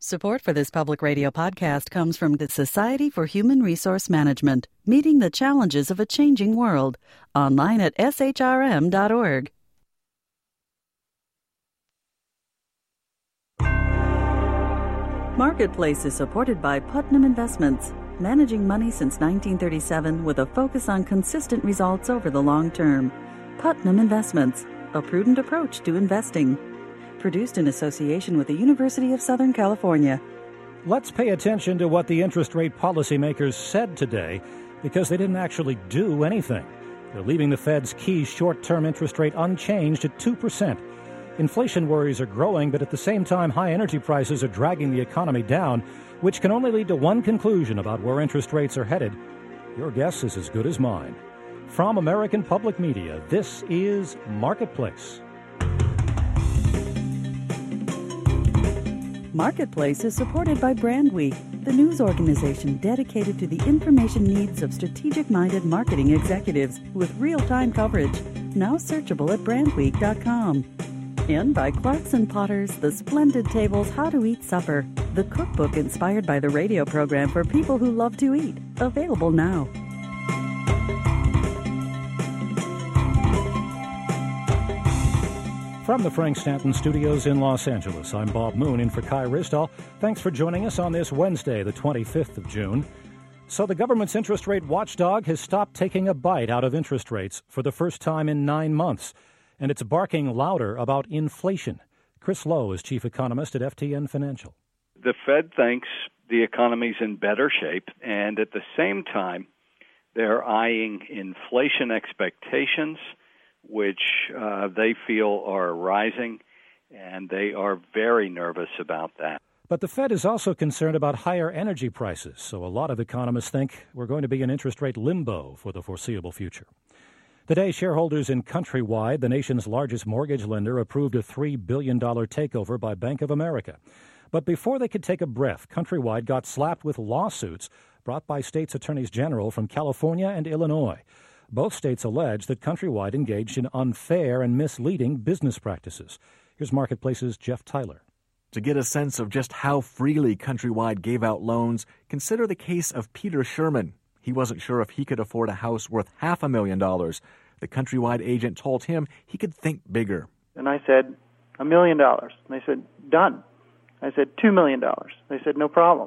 Support for this public radio podcast comes from the Society for Human Resource Management, meeting the challenges of a changing world. Online at shrm.org. Marketplace is supported by Putnam Investments, managing money since 1937 with a focus on consistent results over the long term. Putnam Investments, a prudent approach to investing. Produced in association with the University of Southern California. Let's pay attention to what the interest rate policymakers said today, because they didn't actually do anything. They're leaving the Fed's key short-term interest rate unchanged at 2%. Inflation worries are growing, but at the same time, high energy prices are dragging the economy down, which can only lead to one conclusion about where interest rates are headed. Your guess is as good as mine. From American Public Media, this is Marketplace. Marketplace is supported by Brandweek, the news organization dedicated to the information needs of strategic-minded marketing executives with real-time coverage, now searchable at brandweek.com. And by Clarkson Potters, the splendid tables How to Eat Supper, the cookbook inspired by the radio program for people who love to eat, available now. From the Frank Stanton Studios in Los Angeles, I'm Bob Moon in for Kai Risdall. Thanks for joining us on this Wednesday, the 25th of June. So the government's interest rate watchdog has stopped taking a bite out of interest rates for the first time in 9 months, and it's barking louder about inflation. Chris Lowe is chief economist at FTN Financial. The Fed thinks the economy's in better shape, and at the same time, they're eyeing inflation expectations, which they feel are rising, and they are very nervous about that. But the Fed is also concerned about higher energy prices, so a lot of economists think we're going to be in interest rate limbo for the foreseeable future. Today, shareholders in Countrywide, the nation's largest mortgage lender, approved a $3 billion takeover by Bank of America. But before they could take a breath, Countrywide got slapped with lawsuits brought by states' attorneys general from California and Illinois. Both states allege that Countrywide engaged in unfair and misleading business practices. Here's Marketplace's Jeff Tyler. To get a sense of just how freely Countrywide gave out loans, consider the case of Peter Sherman. He wasn't sure if he could afford a house worth $500,000. The Countrywide agent told him he could think bigger. And I said, $1 million. And they said, done. I said, $2 million. They said, no problem.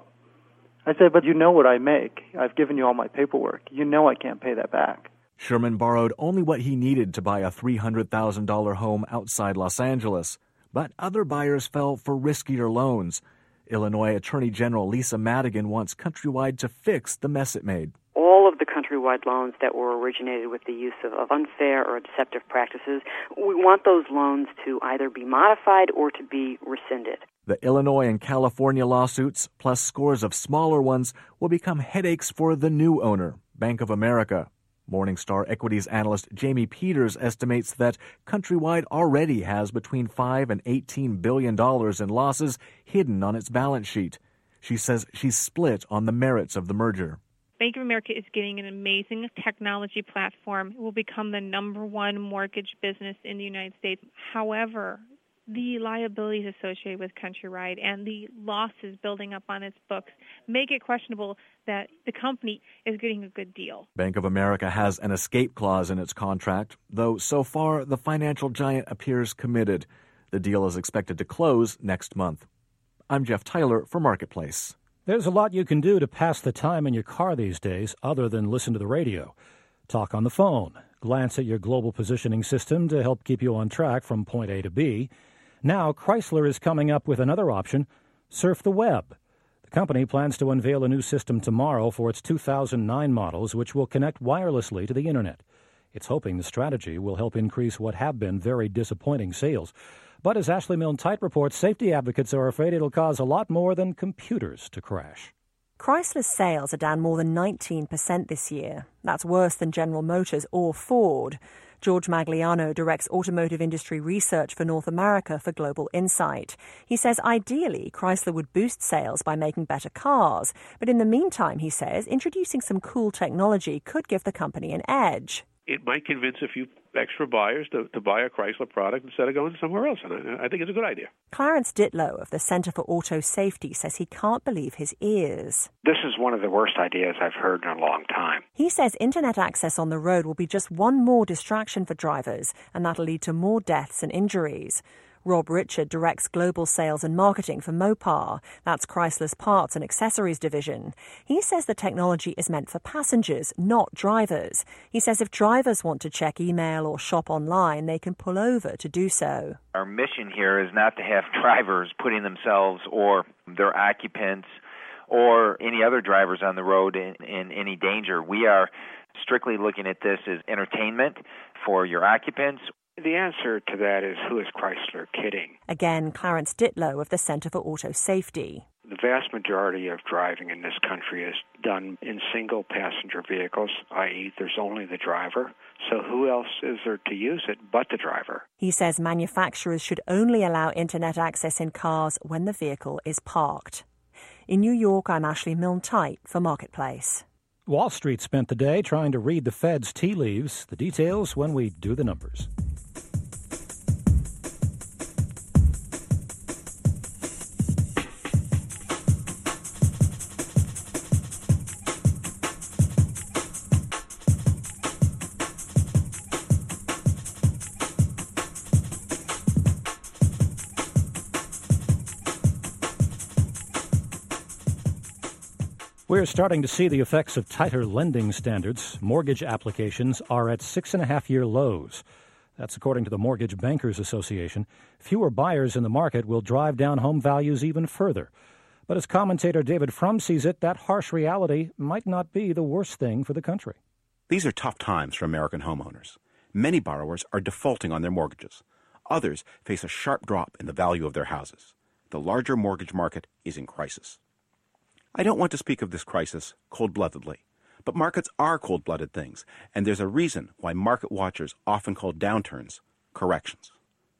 I said, but you know what I make. I've given you all my paperwork. You know I can't pay that back. Sherman borrowed only what he needed to buy a $300,000 home outside Los Angeles. But other buyers fell for riskier loans. Illinois Attorney General Lisa Madigan wants Countrywide to fix the mess it made. All of the Countrywide loans that were originated with the use of unfair or deceptive practices, we want those loans to either be modified or to be rescinded. The Illinois and California lawsuits, plus scores of smaller ones, will become headaches for the new owner, Bank of America. Morningstar equities analyst Jamie Peters estimates that Countrywide already has between $5 and $18 billion in losses hidden on its balance sheet. She says she's split on the merits of the merger. Bank of America is getting an amazing technology platform. It will become the number one mortgage business in the United States. However, the liabilities associated with Countrywide and the losses building up on its books make it questionable that the company is getting a good deal. Bank of America has an escape clause in its contract, though so far the financial giant appears committed. The deal is expected to close next month. I'm Jeff Tyler for Marketplace. There's a lot you can do to pass the time in your car these days other than listen to the radio. Talk on the phone, glance at your global positioning system to help keep you on track from point A to B. Now, Chrysler is coming up with another option, surf the web. The company plans to unveil a new system tomorrow for its 2009 models, which will connect wirelessly to the Internet. It's hoping the strategy will help increase what have been very disappointing sales. But as Ashley Milne-Tite reports, safety advocates are afraid it'll cause a lot more than computers to crash. Chrysler's sales are down more than 19% this year. That's worse than General Motors or Ford. George Magliano directs automotive industry research for North America for Global Insight. He says ideally Chrysler would boost sales by making better cars. But in the meantime, he says, introducing some cool technology could give the company an edge. It might convince a few extra buyers to buy a Chrysler product instead of going somewhere else. And I think it's a good idea. Clarence Ditlow of the Center for Auto Safety says he can't believe his ears. This is one of the worst ideas I've heard in a long time. He says internet access on the road will be just one more distraction for drivers, and that'll lead to more deaths and injuries. Rob Richard directs global sales and marketing for Mopar. That's Chrysler's parts and accessories division. He says the technology is meant for passengers, not drivers. He says if drivers want to check email or shop online, they can pull over to do so. Our mission here is not to have drivers putting themselves or their occupants or any other drivers on the road in any danger. We are strictly looking at this as entertainment for your occupants. The answer to that is, who is Chrysler kidding? Again, Clarence Ditlow of the Center for Auto Safety. The vast majority of driving in this country is done in single-passenger vehicles, i.e. there's only the driver. So who else is there to use it but the driver? He says manufacturers should only allow internet access in cars when the vehicle is parked. In New York, I'm Ashley Milne-Tite for Marketplace. Wall Street spent the day trying to read the Fed's tea leaves. The details when we do the numbers. We're starting to see the effects of tighter lending standards. Mortgage applications are at 6.5-year lows. That's according to the Mortgage Bankers Association. Fewer buyers in the market will drive down home values even further. But as commentator David Frum sees it, that harsh reality might not be the worst thing for the country. These are tough times for American homeowners. Many borrowers are defaulting on their mortgages. Others face a sharp drop in the value of their houses. The larger mortgage market is in crisis. I don't want to speak of this crisis cold-bloodedly, but markets are cold-blooded things, and there's a reason why market watchers often call downturns corrections.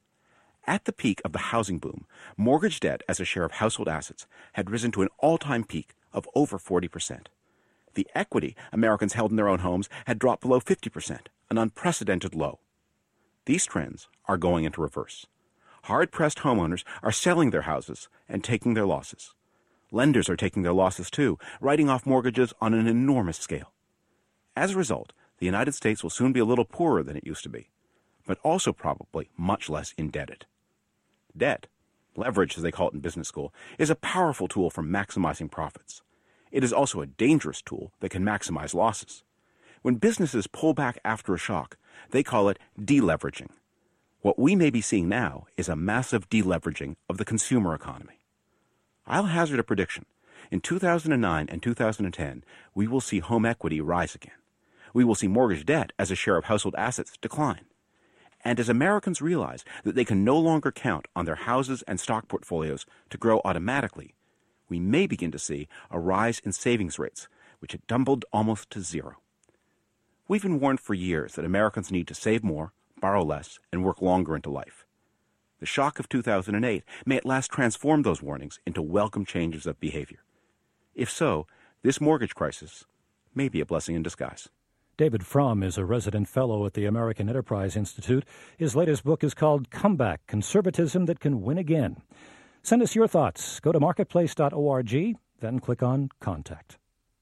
At the peak of the housing boom, mortgage debt as a share of household assets had risen to an all-time peak of over 40%. The equity Americans held in their own homes had dropped below 50%, an unprecedented low. These trends are going into reverse. Hard-pressed homeowners are selling their houses and taking their losses. Lenders are taking their losses too, writing off mortgages on an enormous scale. As a result, the United States will soon be a little poorer than it used to be, but also probably much less indebted. Debt, leverage as they call it in business school, is a powerful tool for maximizing profits. It is also a dangerous tool that can maximize losses. When businesses pull back after a shock, they call it deleveraging. What we may be seeing now is a massive deleveraging of the consumer economy. I'll hazard a prediction. In 2009 and 2010, we will see home equity rise again. We will see mortgage debt as a share of household assets decline. And as Americans realize that they can no longer count on their houses and stock portfolios to grow automatically, we may begin to see a rise in savings rates, which had tumbled almost to zero. We've been warned for years that Americans need to save more, borrow less, and work longer into life. The shock of 2008 may at last transform those warnings into welcome changes of behavior. If so, this mortgage crisis may be a blessing in disguise. David Frum is a resident fellow at the American Enterprise Institute. His latest book is called Comeback: Conservatism That Can Win Again. Send us your thoughts. Go to marketplace.org, then click on Contact.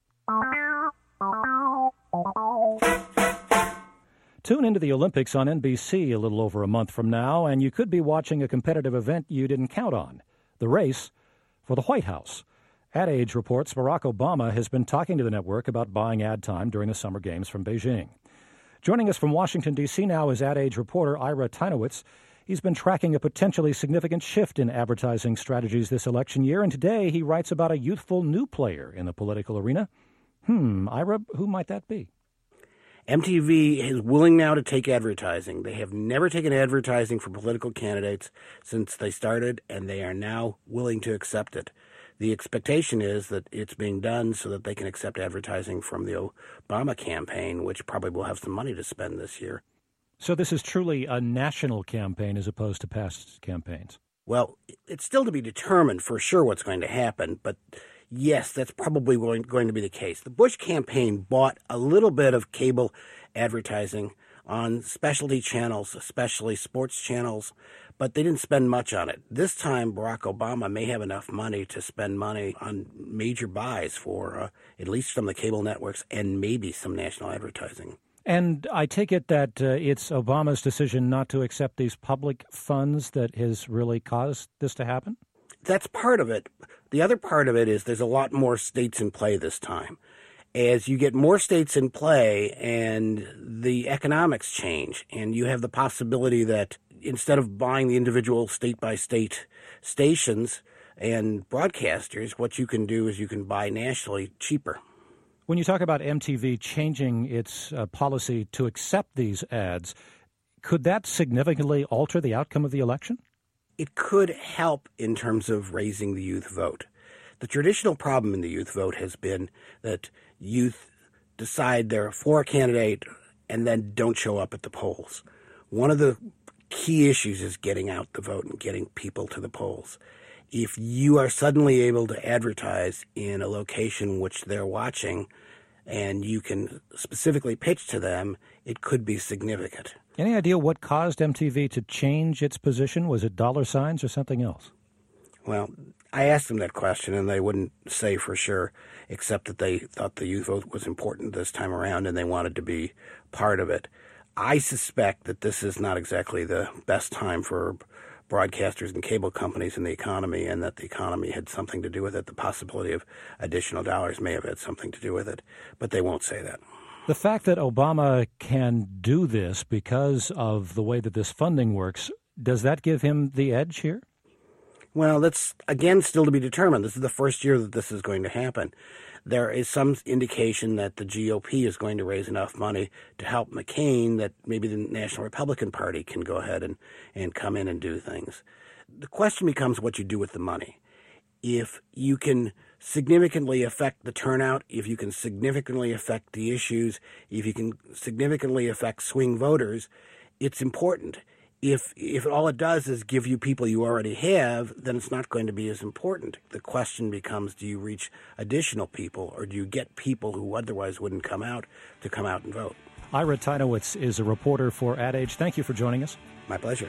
Tune into the Olympics on NBC a little over a month from now, and you could be watching a competitive event you didn't count on, the race for the White House. Ad Age reports Barack Obama has been talking to the network about buying ad time during the Summer Games from Beijing. Joining us from Washington, D.C. now is Ad Age reporter Ira Tynowitz. He's been tracking a potentially significant shift in advertising strategies this election year, and today he writes about a youthful new player in the political arena. Ira, who might that be? MTV is willing now to take advertising. They have never taken advertising for political candidates since they started, and they are now willing to accept it. The expectation is that it's being done so that they can accept advertising from the Obama campaign, which probably will have some money to spend this year. So this is truly a national campaign as opposed to past campaigns? Well, it's still to be determined for sure what's going to happen, but yes, that's probably going to be the case. The Bush campaign bought a little bit of cable advertising on specialty channels, especially sports channels, but they didn't spend much on it. This time, Barack Obama may have enough money to spend money on major buys for at least from the cable networks and maybe some national advertising. And I take it that it's Obama's decision not to accept these public funds that has really caused this to happen? That's part of it. The other part of it is there's a lot more states in play this time. As you get more states in play and the economics change, and you have the possibility that instead of buying the individual state-by-state stations and broadcasters, what you can do is you can buy nationally cheaper. When you talk about MTV changing its policy to accept these ads, could that significantly alter the outcome of the election? It could help in terms of raising the youth vote. The traditional problem in the youth vote has been that youth decide they're for a candidate and then don't show up at the polls. One of the key issues is getting out the vote and getting people to the polls. If you are suddenly able to advertise in a location which they're watching and you can specifically pitch to them, it could be significant. Any idea what caused MTV to change its position? Was it dollar signs or something else? Well, I asked them that question, and they wouldn't say for sure, except that they thought the youth vote was important this time around, and they wanted to be part of it. I suspect that this is not exactly the best time for broadcasters and cable companies in the economy, and that the economy had something to do with it. The possibility of additional dollars may have had something to do with it, but they won't say that. The fact that Obama can do this because of the way that this funding works, does that give him the edge here? Well, that's, again, still to be determined. This is the first year that this is going to happen. There is some indication that the GOP is going to raise enough money to help McCain that maybe the National Republican Party can go ahead and come in and do things. The question becomes what you do with the money. If you can significantly affect the turnout, if you can significantly affect the issues, if you can significantly affect swing voters, it's important. If all it does is give you people you already have, then it's not going to be as important. The question becomes, do you reach additional people, or do you get people who otherwise wouldn't come out to come out and vote? Ira Teinowitz is a reporter for Ad Age. Thank you for joining us. My pleasure.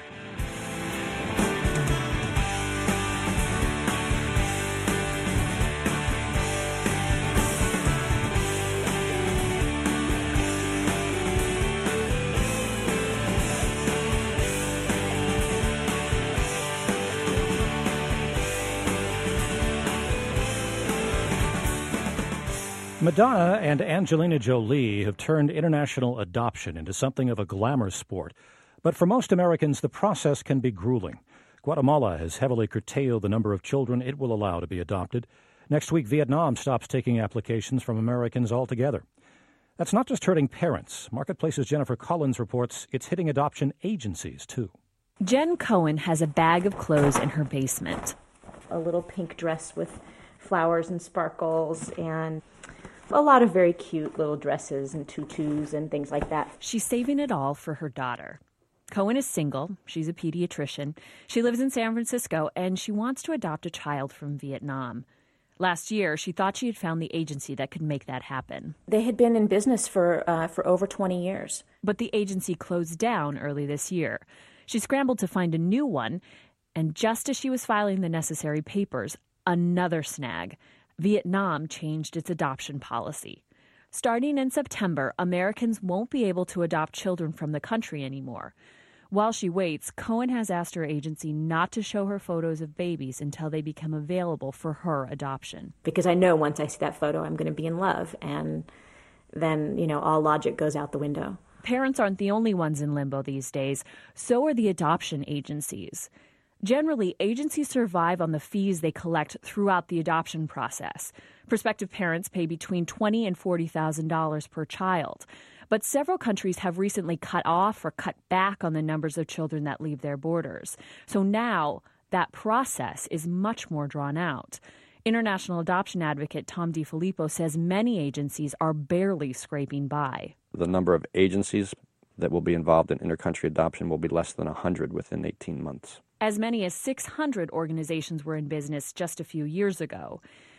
Madonna and Angelina Jolie have turned international adoption into something of a glamour sport. But for most Americans, the process can be grueling. Guatemala has heavily curtailed the number of children it will allow to be adopted. Next week, Vietnam stops taking applications from Americans altogether. That's not just hurting parents. Marketplace's Jennifer Collins reports it's hitting adoption agencies, too. Jen Cohen has a bag of clothes in her basement. A little pink dress with flowers and sparkles, and a lot of very cute little dresses and tutus and things like that. She's saving it all for her daughter. Cohen is single. She's a pediatrician. She lives in San Francisco, and she wants to adopt a child from Vietnam. Last year, she thought she had found the agency that could make that happen. They had been in business for over 20 years. But the agency closed down early this year. She scrambled to find a new one, and just as she was filing the necessary papers, another snag. Vietnam changed its adoption policy. Starting in September, Americans won't be able to adopt children from the country anymore. While she waits, Cohen has asked her agency not to show her photos of babies until they become available for her adoption. Because I know once I see that photo, I'm going to be in love, and then, all logic goes out the window. Parents aren't the only ones in limbo these days. So are the adoption agencies. Generally, agencies survive on the fees they collect throughout the adoption process. Prospective parents pay between $20,000 and $40,000 per child. But several countries have recently cut off or cut back on the numbers of children that leave their borders. So now that process is much more drawn out. International adoption advocate Tom DiFilippo says many agencies are barely scraping by. The number of agencies that will be involved in intercountry adoption will be less than 100 within 18 months. As many as 600 organizations were in business just a few years ago.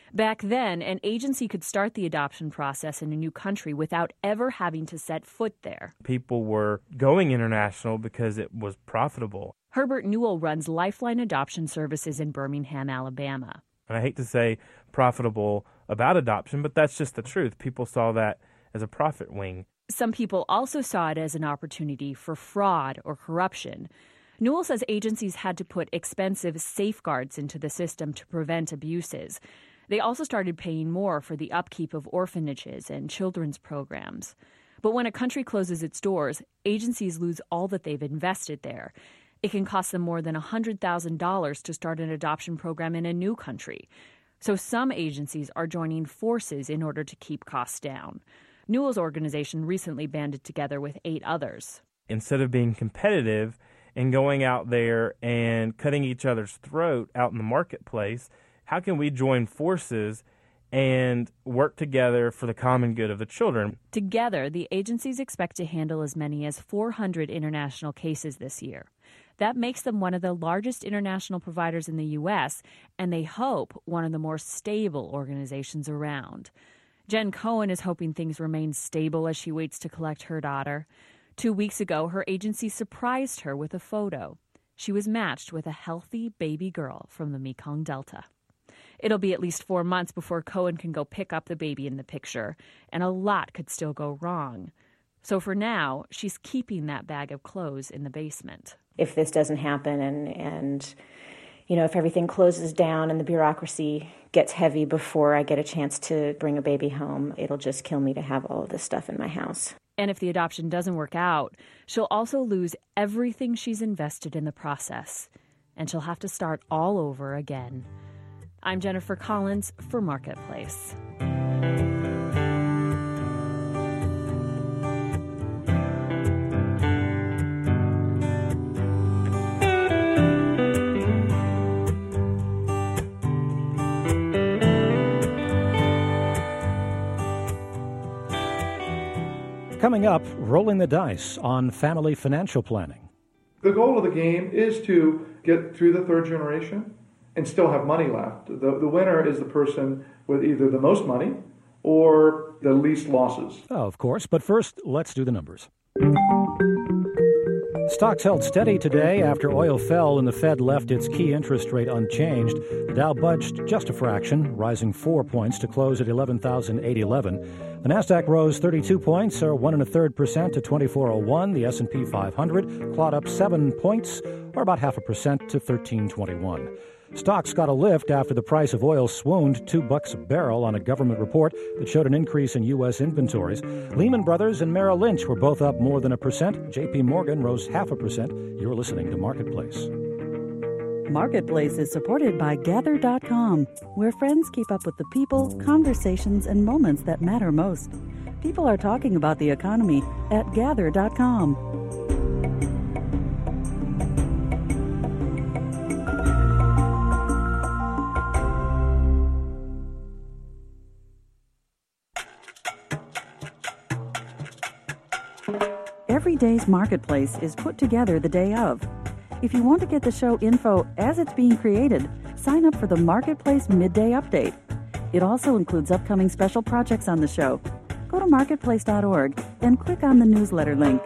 Back then, an agency could start the adoption process in a new country without ever having to set foot there. People were going international because it was profitable. Herbert Newell runs Lifeline Adoption Services in Birmingham, Alabama. And I hate to say profitable about adoption, but that's just the truth. People saw that as a profit wing. Some people also saw it as an opportunity for fraud or corruption. Newell says agencies had to put expensive safeguards into the system to prevent abuses. They also started paying more for the upkeep of orphanages and children's programs. But when a country closes its doors, agencies lose all that they've invested there. It can cost them more than $100,000 to start an adoption program in a new country. So some agencies are joining forces in order to keep costs down. Newell's organization recently banded together with 8 others. Instead of being competitive and going out there and cutting each other's throat out in the marketplace, how can we join forces and work together for the common good of the children? Together, the agencies expect to handle as many as 400 international cases this year. That makes them one of the largest international providers in the U.S., and they hope one of the more stable organizations around. Jen Cohen is hoping things remain stable as she waits to collect her daughter. 2 weeks ago, her agency surprised her with a photo. She was matched with a healthy baby girl from the Mekong Delta. It'll be at least 4 months before Cohen can go pick up the baby in the picture, and a lot could still go wrong. So for now, she's keeping that bag of clothes in the basement. If this doesn't happen and if everything closes down and the bureaucracy gets heavy before I get a chance to bring a baby home, it'll just kill me to have all of this stuff in my house. And if the adoption doesn't work out, she'll also lose everything she's invested in the process, and she'll have to start all over again. I'm Jennifer Collins for Marketplace. Coming up, rolling the dice on family financial planning. The goal of the game is to get through the third generation and still have money left. The winner is the person with either the most money or the least losses. Oh, of course, but first, let's do the numbers. Stocks held steady today after oil fell and the Fed left its key interest rate unchanged. The Dow budged just a fraction, rising 4 points to close at 11,811. The Nasdaq rose 32 points, or 1 1/3% to 2401. The S&P 500 clawed up 7 points, or about 0.5% to 1321. Stocks got a lift after the price of oil swooned $2 a barrel on a government report that showed an increase in U.S. inventories. Lehman Brothers and Merrill Lynch were both up more than 1%. J.P. Morgan rose 0.5%. You're listening to Marketplace. Marketplace is supported by Gather.com, where friends keep up with the people, conversations, and moments that matter most. People are talking about the economy at Gather.com. Every day's Marketplace is put together the day of. If you want to get the show info as it's being created, sign up for the Marketplace Midday Update. It also includes upcoming special projects on the show. Go to marketplace.org and click on the newsletter link.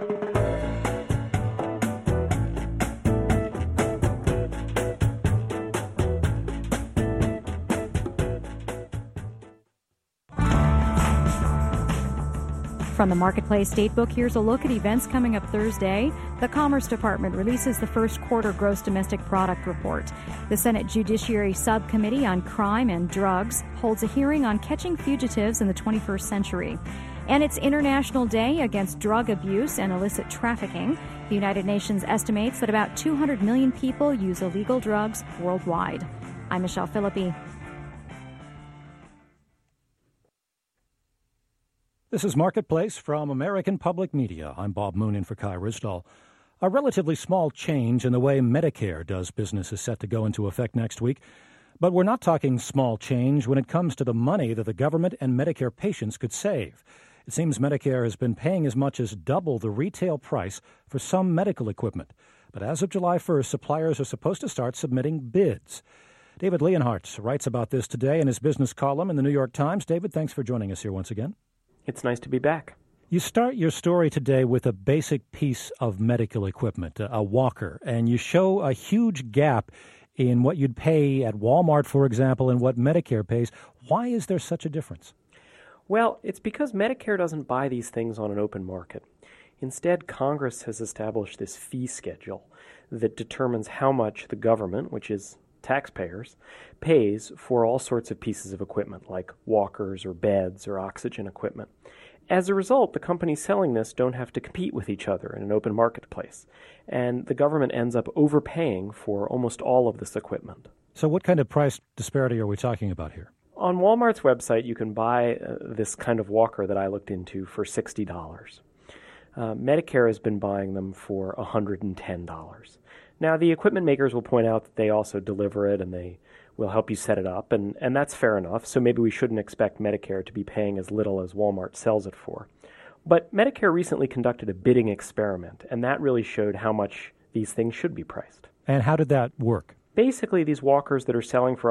From the Marketplace Datebook, here's a look at events coming up Thursday. The Commerce Department releases the first quarter gross domestic product report. The Senate Judiciary Subcommittee on Crime and Drugs holds a hearing on catching fugitives in the 21st century. And it's International Day Against Drug Abuse and Illicit Trafficking. The United Nations estimates that about 200 million people use illegal drugs worldwide. I'm Michelle Philippi. This is Marketplace from American Public Media. I'm Bob Moonen for Kai Ryssdal. A relatively small change in the way Medicare does business is set to go into effect next week. But we're not talking small change when it comes to the money that the government and Medicare patients could save. It seems Medicare has been paying as much as double the retail price for some medical equipment. But as of July 1st, suppliers are supposed to start submitting bids. David Leonhardt writes about this today in his business column in the New York Times. David, thanks for joining us here once again. It's nice to be back. You start your story today with a basic piece of medical equipment, a walker, and you show a huge gap in what you'd pay at Walmart, for example, and what Medicare pays. Why is there such a difference? Well, it's because Medicare doesn't buy these things on an open market. Instead, Congress has established this fee schedule that determines how much the government, which is taxpayers, pays for all sorts of pieces of equipment, like walkers or beds or oxygen equipment. As a result, the companies selling this don't have to compete with each other in an open marketplace, and the government ends up overpaying for almost all of this equipment. So what kind of price disparity are we talking about here? On Walmart's website, you can buy this kind of walker that I looked into for $60. Medicare has been buying them for $110. Now, the equipment makers will point out that they also deliver it and they will help you set it up, and that's fair enough, so maybe we shouldn't expect Medicare to be paying as little as Walmart sells it for. But Medicare recently conducted a bidding experiment, and that really showed how much these things should be priced. And how did that work? Basically, these walkers that are selling for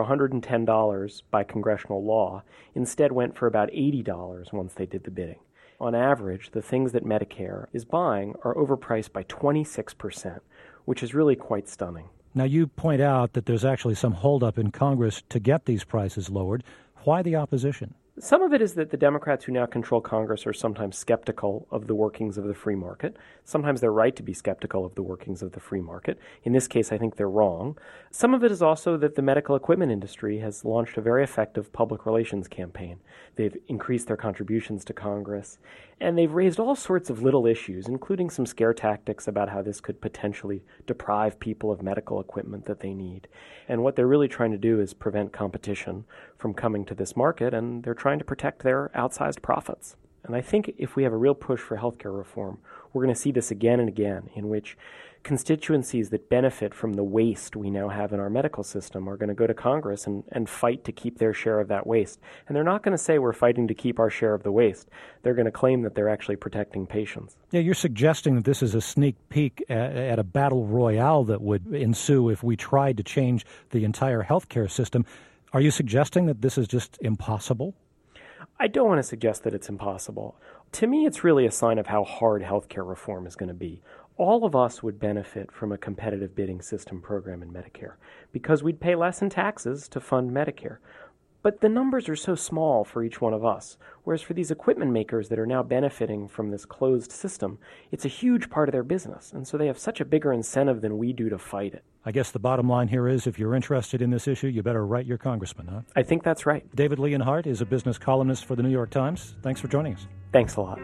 $110 by congressional law instead went for about $80 once they did the bidding. On average, the things that Medicare is buying are overpriced by 26%, which is really quite stunning. Now, you point out that there's actually some holdup in Congress to get these prices lowered. Why the opposition? Some of it is that the Democrats who now control Congress are sometimes skeptical of the workings of the free market. Sometimes they're right to be skeptical of the workings of the free market. In this case, I think they're wrong. Some of it is also that the medical equipment industry has launched a very effective public relations campaign. They've increased their contributions to Congress, and they've raised all sorts of little issues, including some scare tactics about how this could potentially deprive people of medical equipment that they need. And what they're really trying to do is prevent competition from coming to this market, and they're trying to protect their outsized profits. And I think if we have a real push for healthcare reform, we're going to see this again and again, in which constituencies that benefit from the waste we now have in our medical system are going to go to Congress and fight to keep their share of that waste. And they're not going to say we're fighting to keep our share of the waste. They're going to claim that they're actually protecting patients. Yeah, you're suggesting that this is a sneak peek at a battle royale that would ensue if we tried to change the entire healthcare system. Are you suggesting that this is just impossible? I don't want to suggest that it's impossible. To me, it's really a sign of how hard healthcare reform is going to be. All of us would benefit from a competitive bidding system program in Medicare because we'd pay less in taxes to fund Medicare. But the numbers are so small for each one of us, whereas for these equipment makers that are now benefiting from this closed system, it's a huge part of their business, and so they have such a bigger incentive than we do to fight it. I guess the bottom line here is if you're interested in this issue, you better write your congressman, huh? I think that's right. David Leonhardt is a business columnist for the New York Times. Thanks for joining us. Thanks a lot.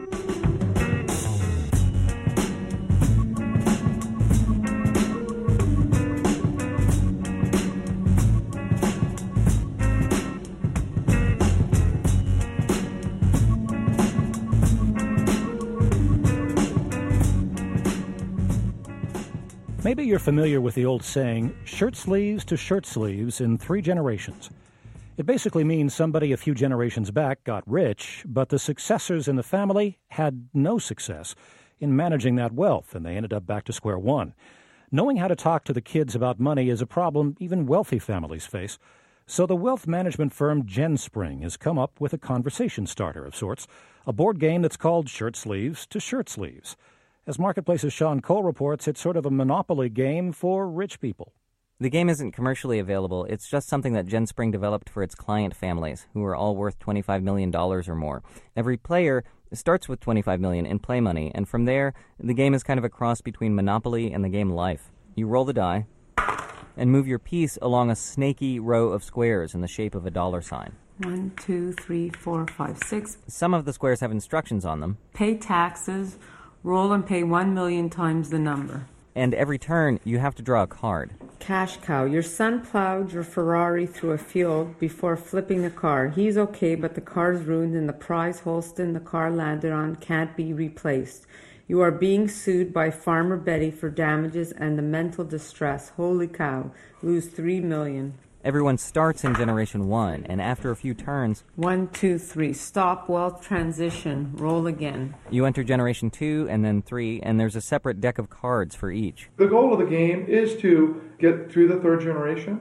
Maybe you're familiar with the old saying, shirt sleeves to shirt sleeves in 3 generations. It basically means somebody a few generations back got rich, but the successors in the family had no success in managing that wealth, and they ended up back to square one. Knowing how to talk to the kids about money is a problem even wealthy families face. So the wealth management firm GenSpring has come up with a conversation starter of sorts, a board game that's called Shirt Sleeves to Shirt Sleeves. As Marketplace's Sean Cole reports, it's sort of a monopoly game for rich people. The game isn't commercially available. It's just something that GenSpring developed for its client families, who are all worth $25 million or more. Every player starts with $25 million in play money, and from there, the game is kind of a cross between Monopoly and the game Life. You roll the die and move your piece along a snaky row of squares in the shape of a dollar sign. 1, 2, 3, 4, 5, 6. Some of the squares have instructions on them. Pay taxes. Roll and pay 1 million times the number. And every turn, you have to draw a card. Cash cow. Your son plowed your Ferrari through a field before flipping the car. He's okay, but the car's ruined and the prize Holston the car landed on can't be replaced. You are being sued by Farmer Betty for damages and the mental distress. Holy cow. Lose $3 million. Everyone starts in Generation 1, and after a few turns... 1, 2, 3. Stop wealth transition. Roll again. You enter Generation 2 and then 3, and there's a separate deck of cards for each. The goal of the game is to get through the 3rd generation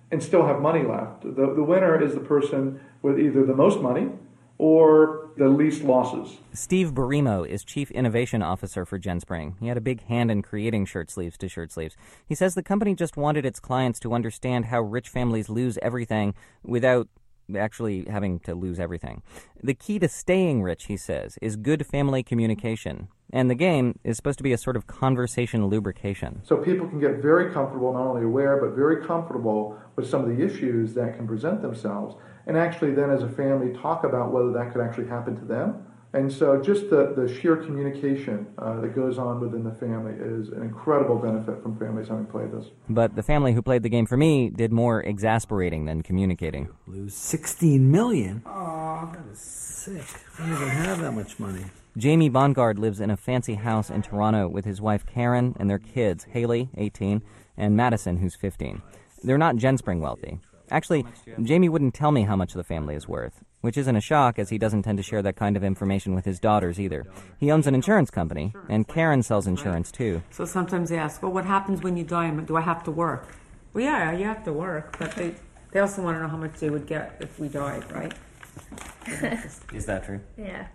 and still have money left. The winner is the person with either the most money or the least losses. Steve Barimo is Chief Innovation Officer for GenSpring. He had a big hand in creating Shirt Sleeves to Shirt Sleeves. He says the company just wanted its clients to understand how rich families lose everything without actually having to lose everything. The key to staying rich, he says, is good family communication. And the game is supposed to be a sort of conversation lubrication. So people can get very comfortable, not only aware, but very comfortable with some of the issues that can present themselves. And actually then as a family talk about whether that could actually happen to them. And so just the sheer communication that goes on within the family is an incredible benefit from families having played this. But the family who played the game for me did more exasperating than communicating. Lose $16 million? Oh, that is sick. I don't even have that much money. Jamie Bongard lives in a fancy house in Toronto with his wife Karen and their kids, Haley, 18, and Madison, who's 15. They're not GenSpring wealthy. Actually, Jamie wouldn't tell me how much the family is worth, which isn't a shock as he doesn't tend to share that kind of information with his daughters either. He owns an insurance company, and Karen sells insurance too. So sometimes they ask, well, what happens when you die? Do I have to work? Well, yeah, you have to work, but they also want to know how much they would get if we died, right? Is that true? Yeah.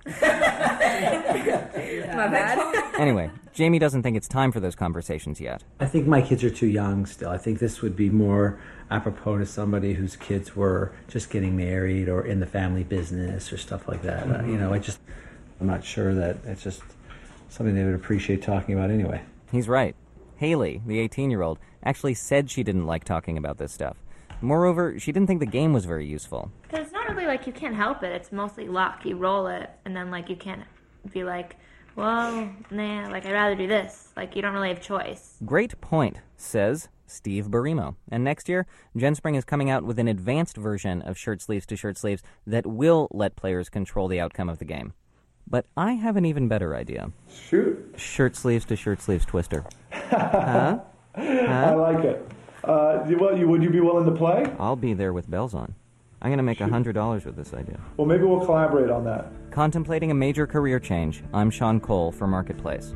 My bad. Anyway, Jamie doesn't think it's time for those conversations yet. I think my kids are too young still. I think this would be more apropos to somebody whose kids were just getting married or in the family business or stuff like that. I'm not sure that it's just something they would appreciate talking about anyway. He's right. Haley, the 18-year-old, actually said she didn't like talking about this stuff. Moreover, she didn't think the game was very useful. Because it's not really like you can't help it. It's mostly luck. You roll it, and then you can't be like, well, nah, I'd rather do this. You don't really have choice. Great point, says Steve Barimo. And next year, GenSpring is coming out with an advanced version of Shirt Sleeves to Shirt Sleeves that will let players control the outcome of the game. But I have an even better idea. Shoot. Shirt Sleeves to Shirt Sleeves Twister. Huh? I like it. Would you be willing to play? I'll be there with bells on. I'm going to make $100 with this idea. Well, maybe we'll collaborate on that. Contemplating a major career change, I'm Sean Cole for Marketplace.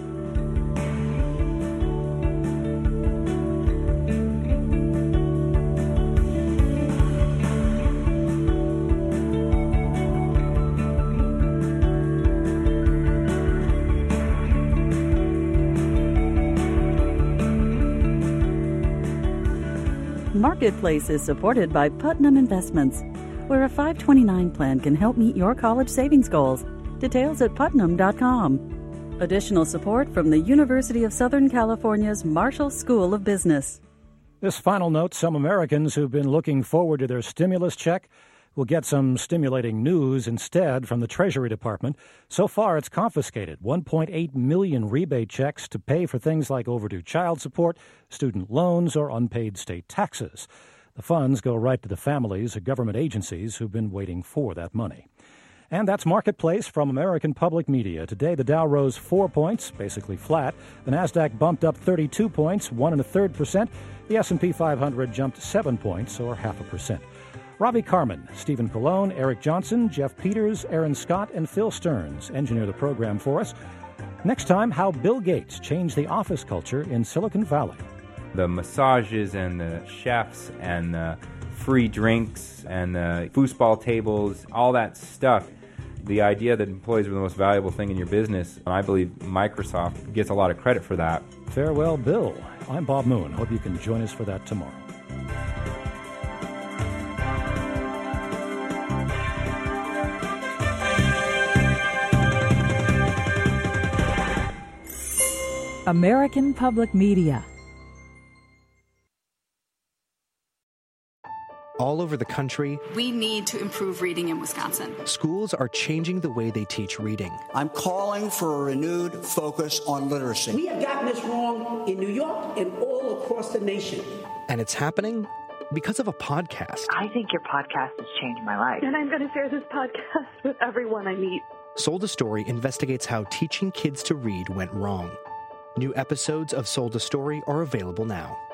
Marketplace is supported by Putnam Investments, where a 529 plan can help meet your college savings goals. Details at putnam.com. Additional support from the University of Southern California's Marshall School of Business. This final note, some Americans who've been looking forward to their stimulus check will get some stimulating news instead from the Treasury Department. So far, it's confiscated 1.8 million rebate checks to pay for things like overdue child support, student loans, or unpaid state taxes. The funds go right to the families of government agencies who've been waiting for that money. And that's Marketplace from American Public Media. Today, the Dow rose 4 points, basically flat. The Nasdaq bumped up 32 points, 1 1/3%. The S&P 500 jumped 7 points, or 0.5%. Robbie Carmen, Stephen Colon, Eric Johnson, Jeff Peters, Aaron Scott, and Phil Stearns engineer the program for us. Next time, how Bill Gates changed the office culture in Silicon Valley. The massages and the chefs and the free drinks and the foosball tables, all that stuff. The idea that employees are the most valuable thing in your business, and I believe Microsoft gets a lot of credit for that. Farewell, Bill. I'm Bob Moon. Hope you can join us for that tomorrow. American Public Media. All over the country, we need to improve reading in Wisconsin. Schools are changing the way they teach reading. I'm calling for a renewed focus on literacy. We have gotten this wrong in New York and all across the nation. And it's happening because of a podcast. I think your podcast has changed my life. And I'm going to share this podcast with everyone I meet. Sold a Story investigates how teaching kids to read went wrong. New episodes of Sold a Story are available now.